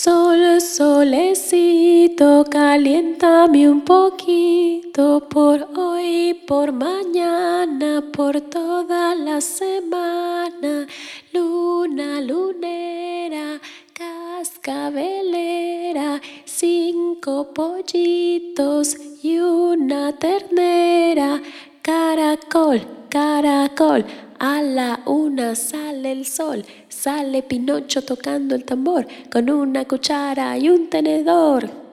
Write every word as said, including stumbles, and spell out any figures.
Sol, solecito, caliéntame un poquito por hoy, por mañana, por toda la semana. Luna, lunera, cascabelera, cinco pollitos y una ternera. Caracol, caracol, a la una sale el sol, sale Pinocho tocando el tambor con una cuchara y un tenedor.